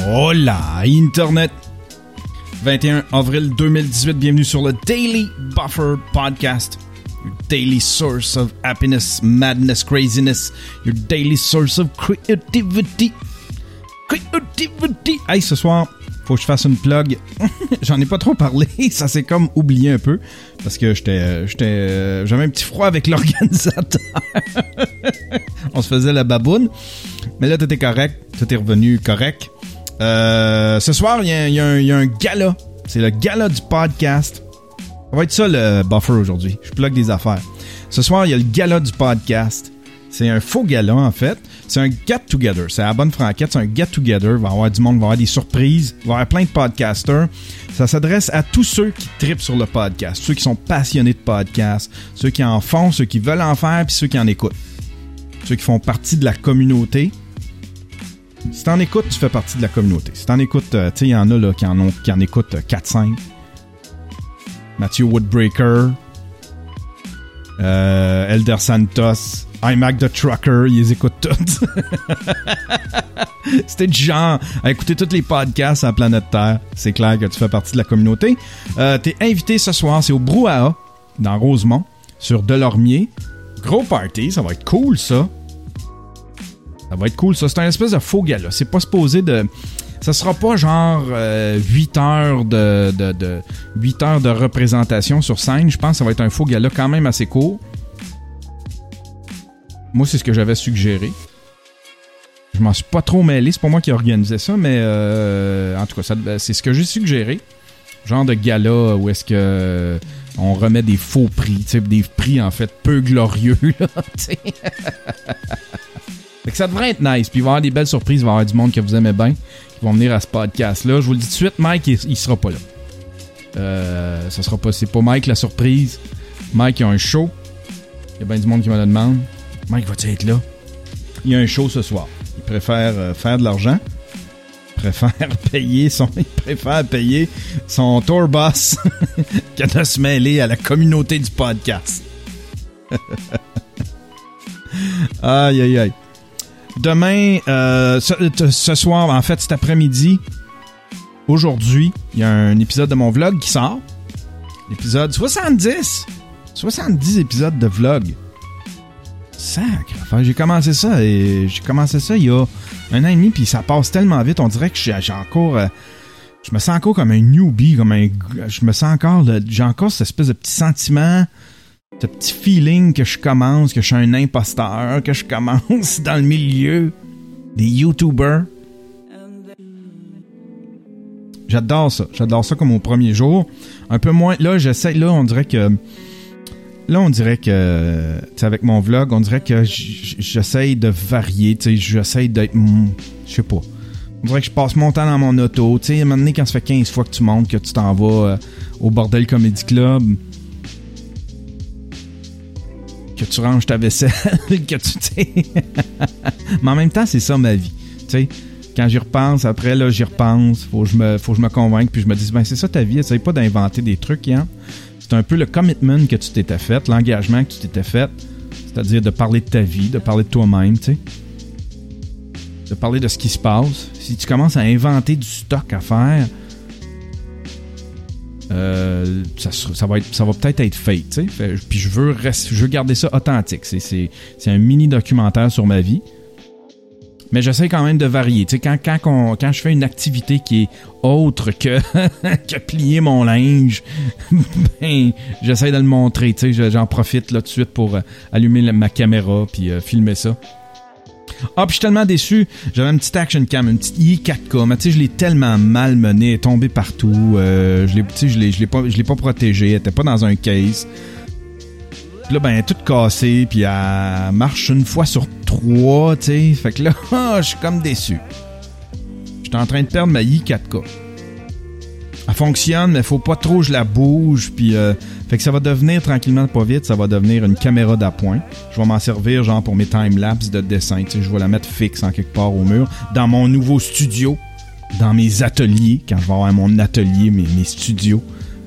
Hola, Internet! 21 avril 2018, bienvenue sur le Daily Buffer Podcast. Your daily source of happiness, madness, craziness. Your daily source of creativity. Creativity! Hey, ce soir, faut que je fasse une plug. J'en ai pas trop parlé, ça s'est comme oublié un peu. Parce que j'avais un petit froid avec l'organisateur. On se faisait la baboune. Mais là, tout est correct. Tout est revenu correct. Ce soir, il y a un gala. C'est le gala du podcast. Ça va être ça le buffer aujourd'hui. Je plug des affaires. Ce soir, il y a le gala du podcast. C'est un faux gala, en fait. C'est un get-together. C'est à la bonne franquette. C'est un get-together. Il va y avoir du monde, il va y avoir des surprises. Il va y avoir plein de podcasters. Ça s'adresse à tous ceux qui trippent sur le podcast. Ceux qui sont passionnés de podcast. Ceux qui en font, ceux qui veulent en faire, puis ceux qui en écoutent. Ceux qui font partie de la communauté. Si t'en écoutes, tu fais partie de la communauté. Si t'en écoutes, tu sais, il y en a là, qui en écoutent 4-5. Mathieu Woodbreaker, Elder Santos, iMac the Trucker, ils les écoutent toutes. C'était du genre à écouter tous les podcasts à la planète Terre. C'est clair que tu fais partie de la communauté. T'es invité ce soir, c'est au Brouhaha, dans Rosemont, sur Delormier. Gros party, ça va être cool ça. Ça va être cool ça. C'est un espèce de faux gala. C'est pas supposé de... Ça sera pas genre 8 heures de 8 heures de représentation sur scène. Je pense que ça va être un faux gala quand même assez court. Moi, c'est ce que j'avais suggéré. Je m'en suis pas trop mêlé. C'est pas moi qui organisais ça, mais en tout cas, c'est ce que j'ai suggéré. Genre de gala où est-ce que on remet des faux prix, des prix en fait peu glorieux là. Fait que ça devrait être nice. Puis il va y avoir des belles surprises. Il va y avoir du monde que vous aimez bien qui vont venir à ce podcast-là. Je vous le dis tout de suite, Mike, il sera pas là. Ça sera pas... C'est pas Mike la surprise. Mike, il y a un show. Il y a bien du monde qui me le demande. Mike, va-tu être là? Il y a un show ce soir. Il préfère faire de l'argent. Il préfère payer son tour boss que de se mêler à la communauté du podcast. Aïe, aïe, aïe. Demain, ce soir, en fait, cet après-midi, aujourd'hui, il y a un épisode de mon vlog qui sort. L'épisode 70. 70 épisodes de vlog. Sacre. Enfin, j'ai commencé ça il y a 1 an et demi, puis ça passe tellement vite, on dirait que j'ai encore... je me sens encore comme un newbie, j'ai encore cette espèce de petit sentiment... Ce petit feeling que je suis un imposteur, que je commence dans le milieu des YouTubers. J'adore ça comme au premier jour. Un peu moins, on dirait que, avec mon vlog, on dirait que j'essaye de varier, j'essaye d'être, je sais pas. On dirait que je passe mon temps dans mon auto, à un moment donné, quand ça fait 15 fois que tu montes, que tu t'en vas au Bordel Comedy Club, que tu ranges ta vaisselle, que tu... Mais en même temps, c'est ça ma vie. T'sais, quand j'y repense, après, là, j'y repense. Faut que je me convainque, puis je me dise, ben c'est ça ta vie. Essaye pas d'inventer des trucs, hein. C'est un peu le commitment que tu t'étais fait, l'engagement que tu t'étais fait. C'est-à-dire de parler de ta vie, de parler de toi-même, tu sais. De parler de ce qui se passe. Si tu commences à inventer du stock à faire... ça va peut-être être fake, tu sais. Puis je veux garder ça authentique. C'est un mini documentaire sur ma vie. Mais j'essaie quand même de varier. Tu sais, quand je fais une activité qui est autre que que plier mon linge, ben j'essaie de le montrer. Tu sais, j'en profite là tout de suite pour allumer ma caméra puis filmer ça. Ah, puis je suis tellement déçu. J'avais une petite action cam, une petite i4K, mais tu sais, je l'ai tellement mal menée, elle est tombée partout. Je l'ai pas protégée, elle était pas dans un case. Puis là, ben, elle est toute cassée, puis elle marche une fois sur 3, tu sais. Fait que là, je suis comme déçu. J'étais en train de perdre ma i4K. Elle fonctionne, mais faut pas trop que je la bouge, puis fait que ça va devenir, tranquillement, pas vite, ça va devenir une caméra d'appoint. Je vais m'en servir, genre, pour mes time-lapse de dessin, tu sais, je vais la mettre fixe en quelque part au mur, dans mon nouveau studio, dans mes ateliers, quand je vais avoir mon atelier, mes studios.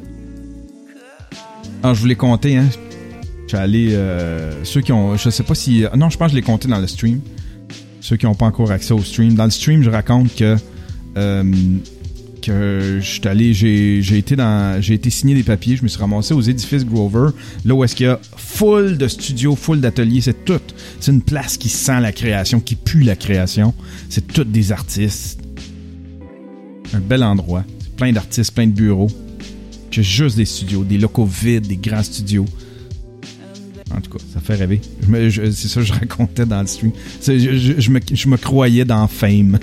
Alors, je voulais compter, hein. Je suis allé, ceux qui ont, je sais pas si, non, je pense que je l'ai compté dans le stream. Ceux qui n'ont pas encore accès au stream. Dans le stream, je raconte que que je suis allé, j'ai été signer des papiers, je me suis ramassé aux édifices Grover, là où est-ce qu'il y a full de studios, full d'ateliers, c'est tout. C'est une place qui sent la création, qui pue la création. C'est tous des artistes. Un bel endroit. C'est plein d'artistes, plein de bureaux. J'ai juste des studios, des locaux vides, des grands studios. En tout cas, ça fait rêver. C'est ça que je racontais dans le stream. Je me croyais dans Fame.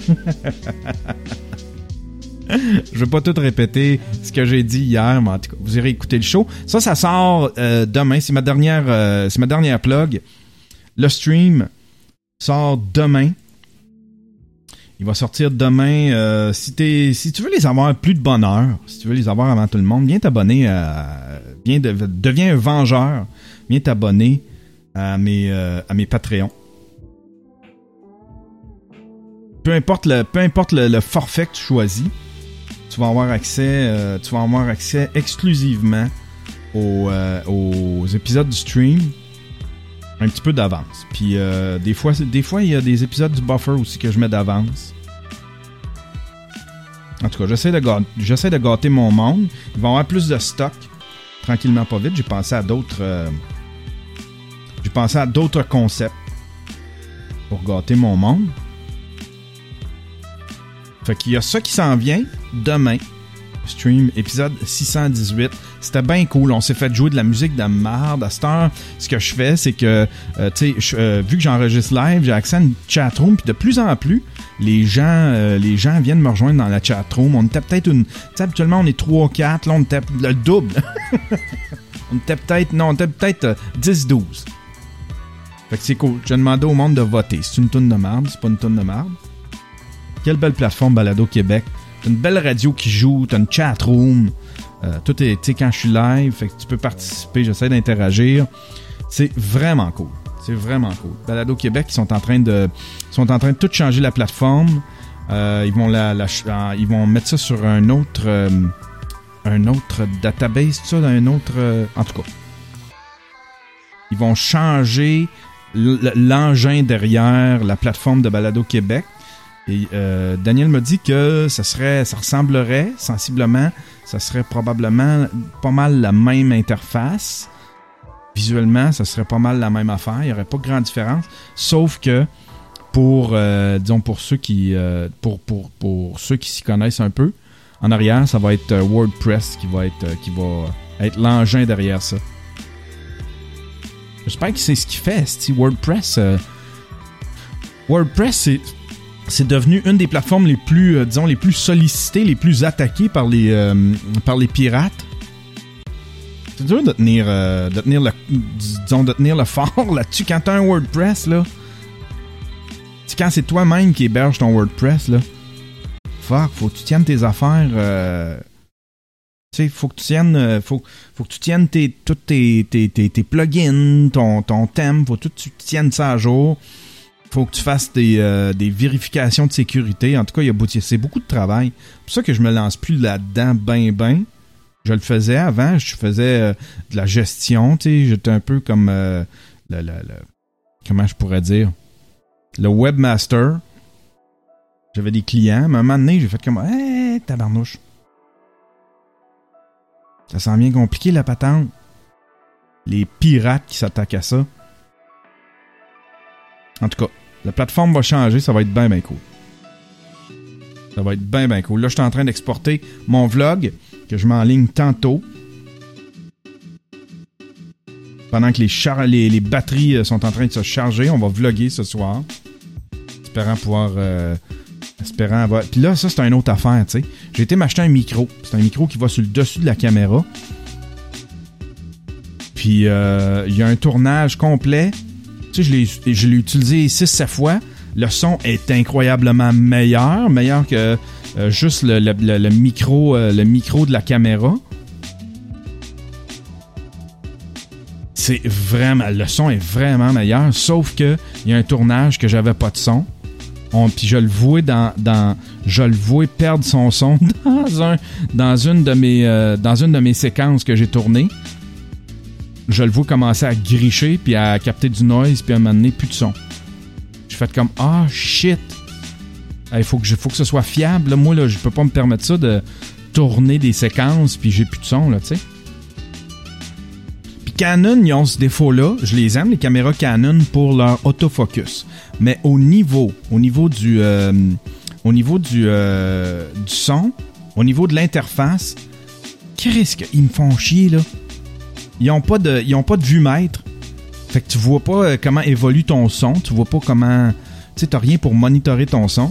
Je vais pas tout répéter ce que j'ai dit hier, mais en tout cas, vous irez écouter le show. Ça sort demain. C'est ma dernière plug. Le stream sort demain. Il va sortir demain. Si tu veux les avoir plus de bonheur, si tu veux les avoir avant tout le monde, viens t'abonner deviens un vengeur. Viens t'abonner à mes Patreons. Peu importe le forfait que tu choisis, tu vas avoir accès exclusivement aux épisodes du stream un petit peu d'avance. Puis des fois il y a des épisodes du buffer aussi que je mets d'avance. En tout cas, j'essaie de gâter mon monde. Il va y avoir plus de stock tranquillement pas vite. J'ai pensé à d'autres concepts pour gâter mon monde. Fait qu'il y a ça qui s'en vient demain. Stream épisode 618. C'était bien cool. On s'est fait jouer de la musique de merde. À cette heure, ce que je fais, c'est que, vu que j'enregistre live, j'ai accès à une chatroom. Puis de plus en plus, les gens viennent me rejoindre dans la chatroom. On était peut-être habituellement, on est 3-4. Là, on était le double. on était peut-être 10-12. Fait que c'est cool. J'ai demandé au monde de voter. C'est une toune de merde. C'est pas une toune de merde. Quelle belle plateforme Balado Québec. T'as une belle radio qui joue, t'as une chatroom. Tout est, tu sais, quand je suis live, fait que tu peux participer, j'essaie d'interagir. C'est vraiment cool. C'est vraiment cool. Balado Québec, ils sont en train de tout changer la plateforme. Ils vont mettre ça sur un autre database, tout ça, en tout cas. Ils vont changer l'engin derrière la plateforme de Balado Québec. Et Daniel m'a dit que ça ressemblerait sensiblement, ça serait probablement pas mal la même interface. Visuellement, ça serait pas mal la même affaire. Il n'y aurait pas de grande différence. Sauf que pour ceux qui s'y connaissent un peu, en arrière, ça va être WordPress qui va être l'engin derrière ça. J'espère que c'est ce qu'il fait. WordPress, c'est devenu une des plateformes les plus, les plus sollicitées, les plus attaquées par les pirates. C'est dur de tenir le fort là-dessus. Quand t'as un WordPress, là, quand c'est toi-même qui héberge ton WordPress, là, faut que tu tiennes tes affaires. Faut que tu tiennes tous tes plugins, ton thème, faut que tu tiennes ça à jour. Faut que tu fasses des vérifications de sécurité. En tout cas, c'est beaucoup de travail. C'est pour ça que je me lance plus là-dedans ben. Je le faisais avant. Je faisais de la gestion. J'étais un peu comme comment je pourrais dire? Le webmaster. J'avais des clients. Mais à un moment donné, j'ai fait comme tabarnouche. Ça sent bien compliqué, la patente. Les pirates qui s'attaquent à ça. En tout cas, la plateforme va changer, ça va être bien cool. Ça va être bien cool. Là, je suis en train d'exporter mon vlog que je mets en ligne tantôt. Pendant que les batteries sont en train de se charger, on va vlogger ce soir. Espérant pouvoir... espérant avoir... Puis là, ça, c'est une autre affaire, tu sais. J'ai été m'acheter un micro. C'est un micro qui va sur le dessus de la caméra. Puis, il y a un tournage complet. Tu sais, je l'ai utilisé 6-7 fois. Le son est incroyablement meilleur que juste le micro de la caméra. C'est vraiment... Le son est vraiment meilleur, sauf que il y a un tournage que j'avais pas de son. Puis je le vois je le vois perdre son son dans une de mes séquences que j'ai tournées. Je le vois commencer à gricher puis à capter du noise puis à un moment donné plus de son. J'ai fait comme shit. Il faut que ce soit fiable. Là, moi, là, je peux pas me permettre ça de tourner des séquences puis j'ai plus de son, là, tu sais. Puis Canon, ils ont ce défaut-là. Je les aime, les caméras Canon, pour leur autofocus. Mais au niveau du son, au niveau de l'interface, qu'est-ce qu'ils me font chier, là. Ils ont pas de vue-mètre. Fait que tu vois pas comment évolue ton son. Tu vois pas comment... Tu sais, t'as rien pour monitorer ton son.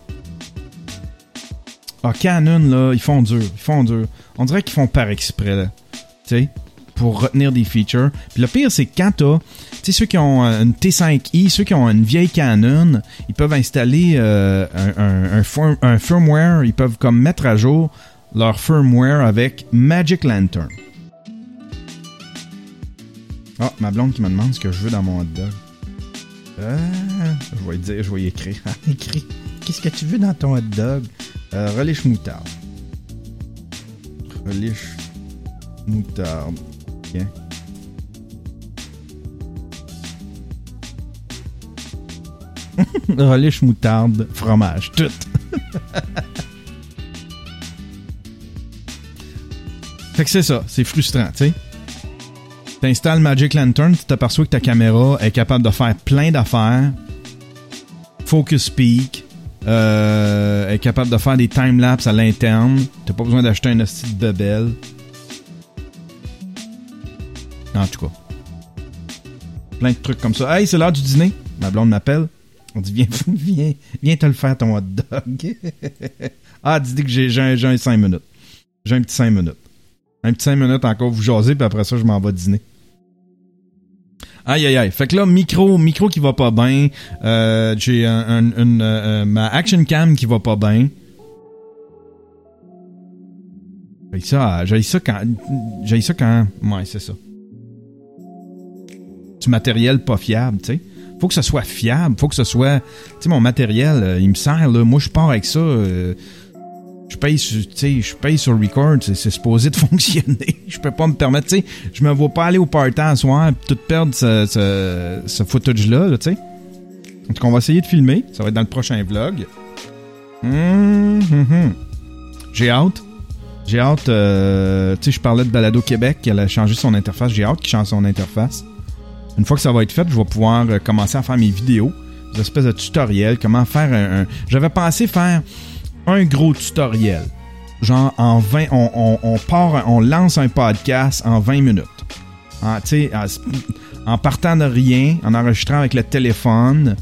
Ah, Canon, là, ils font dur. On dirait qu'ils font par exprès, là. Tu sais, pour retenir des features. Puis le pire, c'est que quand t'as... Tu sais, ceux qui ont une T5i, ceux qui ont une vieille Canon, ils peuvent installer un firmware. Ils peuvent comme mettre à jour leur firmware avec Magic Lantern. Ah, ma blonde qui me demande ce que je veux dans mon hot dog. Je vais dire, je vais y écrire. Écris. Qu'est-ce que tu veux dans ton hot dog? Relish moutarde. Relish moutarde. Bien. Relish moutarde, fromage, tout. Fait que c'est ça, c'est frustrant, tu sais. T'installes Magic Lantern, tu t'aperçois que ta caméra est capable de faire plein d'affaires. Focus peak. Est capable de faire des timelapses à l'interne. T'as pas besoin d'acheter un hostie de bebelle. En tout cas. Plein de trucs comme ça. Hey, c'est l'heure du dîner. Ma blonde m'appelle. On dit, viens te le faire ton hot dog. Ah, dis que j'ai un 5 minutes. J'ai un petit 5 minutes. Un petit 5 minutes encore, vous jasez, puis après ça, je m'en vais dîner. Aïe. Fait que là, micro qui va pas bien. J'ai ma action cam qui va pas bien. J'ai ça quand... Ouais, c'est ça. Du matériel pas fiable, tu sais. Faut que ça soit fiable. Faut que ce soit... Tu sais, mon matériel, il me sert, là. Moi, je pars avec ça... Je paye sur Record, c'est supposé de fonctionner. Je peux pas me permettre, tu sais, je me vois pas aller au party à soir et tout perdre ce footage-là, tu sais. Donc, on va essayer de filmer. Ça va être dans le prochain vlog. J'ai hâte. Tu sais, je parlais de Balado Québec, qui allait changer son interface. J'ai hâte qu'il change son interface. Une fois que ça va être fait, je vais pouvoir commencer à faire mes vidéos. Des espèces de tutoriels, comment faire J'avais pensé faire un gros tutoriel. Genre, en 20... On lance un podcast en 20 minutes. Tu sais, en partant de rien, en enregistrant avec le téléphone.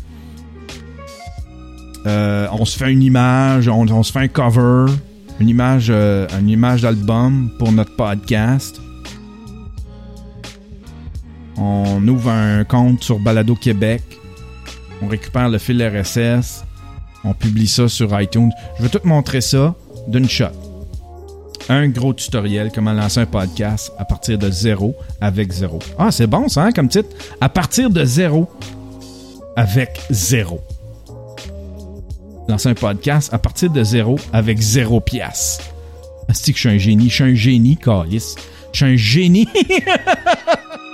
On se fait une image, on se fait un cover, une image d'album pour notre podcast. On ouvre un compte sur Balado Québec. On récupère le fil RSS. On publie ça sur iTunes. Je vais tout montrer ça d'une shot. Un gros tutoriel, comment lancer un podcast à partir de 0 avec 0. Ah, c'est bon ça, hein, comme titre? À partir de 0 avec 0. Lancer un podcast à partir de 0 avec 0 piastres. Est-ce que je suis un génie? Je suis un génie, câlisse. Je suis un génie.